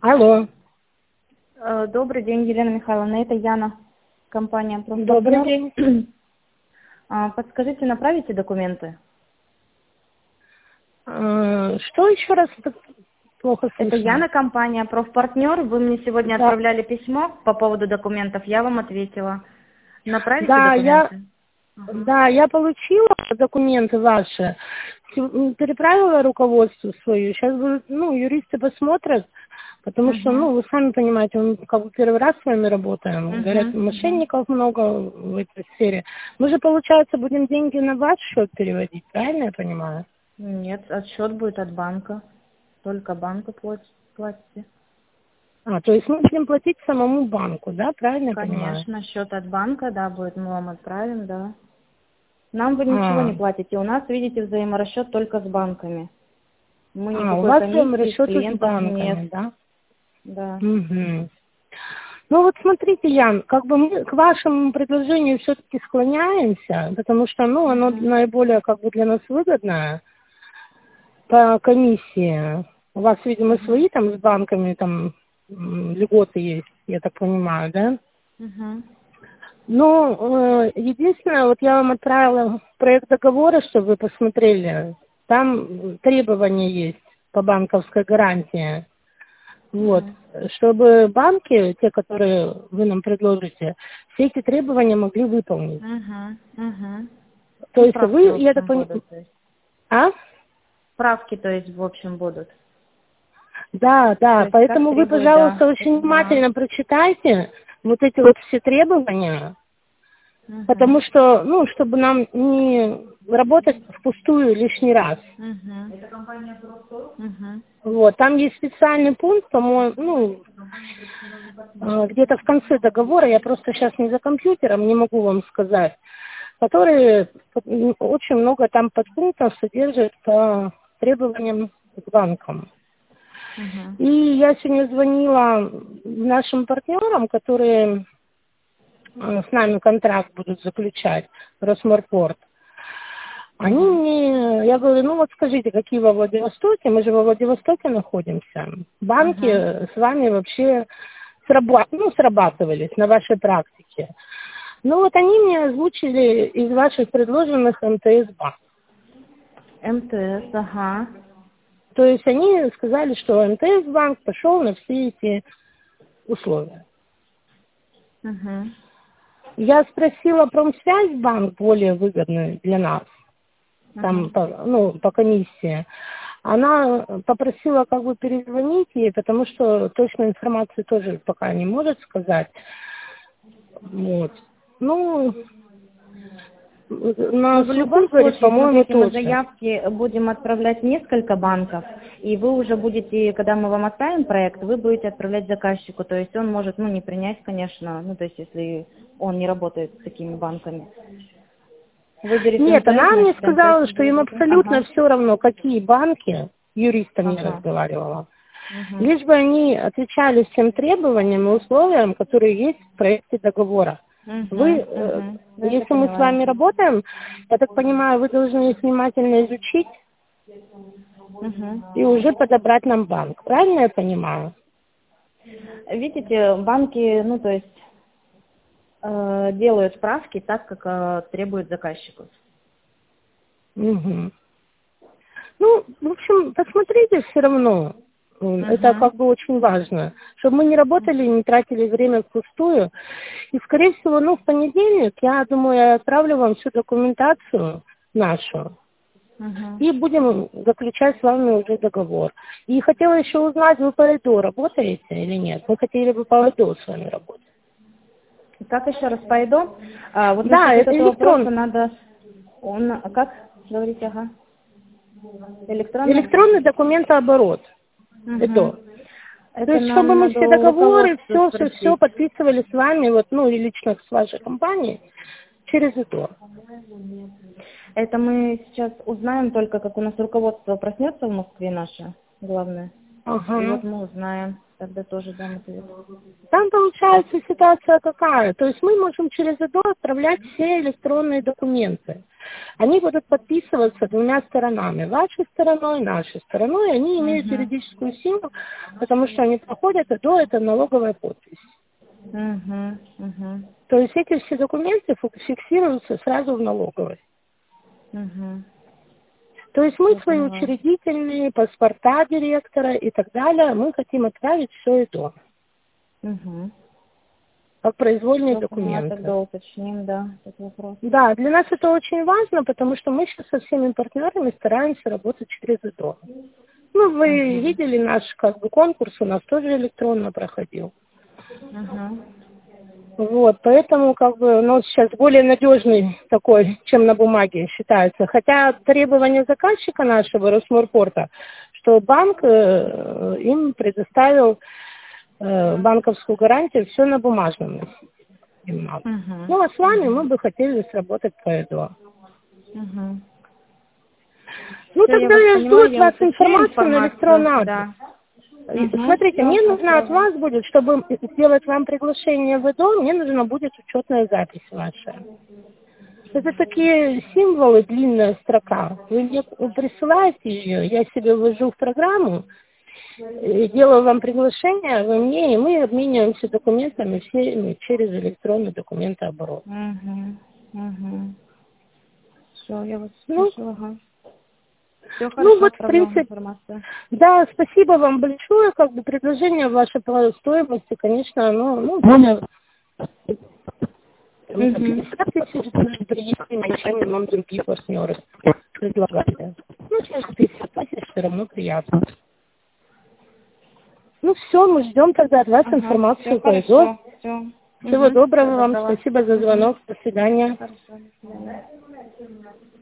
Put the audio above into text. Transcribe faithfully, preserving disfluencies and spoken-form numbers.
Алло. Э, Добрый день, Елена Михайловна. Это Яна, компания «Профпартнер». Добрый день. А, Подскажите, направите документы? А, Что еще раз? Так плохо Это слышно. Яна, компания «Профпартнер». Вы мне сегодня Да. отправляли письмо по поводу документов. Я вам ответила. Направите Да, я, документы? да, я получила документы ваши, Сю- переправила руководству свою. Сейчас будут, ну, юристы посмотрят, потому что, Угу. ну, вы сами понимаете, мы как бы первый раз с вами работаем. Говорят, Угу. мошенников много в этой сфере. Мы же, получается, будем деньги на ваш счет переводить, правильно я понимаю? Нет, отсчет будет от банка. Только банку платите. платите. А, то есть мы будем платить самому банку, да, правильно я понимаю? Конечно, счет от банка, да, будет, мы вам отправим, да. Нам вы ничего не А, платите. У нас, видите, взаиморасчет только с банками. Мы а, у никакой вас прям комиссии с расчеты с клиентов нет. банками, да? Да. Угу. Ну вот смотрите, Ян, как бы мы к вашему предложению все-таки склоняемся, потому что, ну, оно Мгм. наиболее как бы для нас выгодное по комиссии. У вас, видимо, свои там с банками там м, льготы есть, я так понимаю, да? Мгм. Ну, э, единственное, вот я вам отправила проект договора, чтобы вы посмотрели. Там требования есть по банковской гарантии. Вот. Мгм. Чтобы банки, те, которые вы нам предложите, все эти требования могли выполнить. Мгм. Мгм. То Ну, есть правки, в вы, я так общем, понимаю, будут. То есть. а? Правки, то есть, в общем, будут. Да, То да, есть, как поэтому вы, требует, пожалуйста, да. очень Ага. внимательно прочитайте вот эти вот все требования, потому Мгм. что, ну, чтобы нам не работать впустую лишний раз. Мгм. Мгм. Вот, там есть специальный пункт, по-моему, ну, э, где-то в конце договора, я просто сейчас не за компьютером, не могу вам сказать, которые м, очень много там подпунктов содержат по требованиям к банкам. Мгм. И я сегодня звонила нашим партнерам, которые э, с нами контракт будут заключать, Росморпорт. Они Мгм. мне, я говорю, ну вот скажите, какие во Владивостоке, мы же во Владивостоке находимся. Банки Мгм. с вами вообще сраба- ну, срабатывались на вашей практике. Ну вот они мне озвучили из ваших предложенных МТС-банк. МТС, ага. То есть они сказали, что МТС-банк пошел на все эти условия. Мгм. Я спросила Промсвязьбанк, более выгодный для нас, там, Мгм. по, ну, по комиссии. Она попросила как бы перезвонить ей, потому что точной информации тоже пока не может сказать. Вот. Ну, Ну, на в слуху, любом говорит, случае, по-моему, смотрите, мы тоже. заявки будем отправлять в несколько банков, и вы уже будете, когда мы вам оставим проект, вы будете отправлять заказчику, то есть он может, ну, не принять, конечно, ну, то есть если он не работает с такими банками. Выберет Нет, МТС, она мне значит, сказала, МТС что им будет. абсолютно Ага, все равно, какие банки, юристом не ага. разговаривала, Угу. лишь бы они отвечали всем требованиям и условиям, которые есть в проекте договора. Вы, Угу, э, угу. Ну, это если мы с поняла. вами работаем, я так понимаю, вы должны их внимательно изучить Угу. и уже подобрать нам банк. Правильно я понимаю? Видите, банки, ну, то есть, э, делают справки так, как э, требует заказчику. Мгм. Ну, в общем, посмотрите все равно. М, Это Угу. как бы очень важно, чтобы мы не работали, не тратили время впустую. И, скорее всего, ну, в понедельник, я думаю, я отправлю вам всю документацию нашу. Угу. И будем заключать с вами уже договор. И хотела еще узнать, вы по ЭДО работаете или нет? Мы хотели бы по ЭДО с вами работать. Как еще раз пойду? А, вот Да, насчет вот это этого электрон, вопроса надо... Он, а как? Говорите, ага. Электронный? электронный документооборот. Угу. ЭДО. То Это есть, чтобы нам мы надо все у договоры, руководства все, все, все спросить. подписывали с вами, вот, ну, и лично с вашей компанией через ЭДО. Это мы сейчас узнаем только, как у нас руководство проснется в Москве наше, главное. И Ага. вот мы узнаем. тогда тоже дам ответ. Там получается ситуация какая? То есть мы можем через ИДО отправлять все электронные документы. Они будут подписываться двумя сторонами. Вашей стороной, нашей стороной. Они имеют Угу. юридическую силу, потому что они проходят ИДО, это налоговая подпись. Угу. Угу. То есть эти все документы фиксируются сразу в налоговой. Угу. То есть мы Я свои поняла. учредительные, паспорта директора и так далее, мы хотим отправить все ИДО. Угу. Как произвольные Все поняла, документы. тогда уточним, да, этот вопрос. Да, для нас это очень важно, потому что мы сейчас со всеми партнерами стараемся работать через ИДО. Ну, вы Угу. видели наш как бы конкурс, у нас тоже электронно проходил. Угу. Вот, поэтому как бы он сейчас более надежный такой, чем на бумаге считается. Хотя требование заказчика нашего Росморпорта, что банк э, им предоставил э, банковскую гарантию, все на бумажном им надо. Угу. Ну, а с вами мы бы хотели сработать по ИДО. Угу. Ну, Всё, я тогда вас я поняла, жду от я вас уточню информацию на электронный информацию, адрес. да. И, Угу. Смотрите, Всё, мне нужно от хорошо. вас будет, чтобы сделать вам приглашение в ИДО, мне нужна будет учетная запись ваша. Это такие символы, длинная строка. Вы мне присылаете ее, я себе ввожу в программу, и делаю вам приглашение, вы мне, и мы обмениваемся документами всеми через электронный документооборот. Угу. Угу. Все, я вас Ну, слышала, ага. Все ну хорошо, вот, в отправляю принципе, информацию. да, спасибо вам большое, как бы предложение ваше по стоимости, конечно, оно, ну, более Угу. чем нам другие партнеры предлагали. Ну, через пятьдесят тысяч все равно приятно. Ну, все, мы ждем тогда от вас Ага, информацию все по ИДО. хорошо, все. Всего доброго вам, спасибо за звонок, до свидания. Хорошо, до свидания.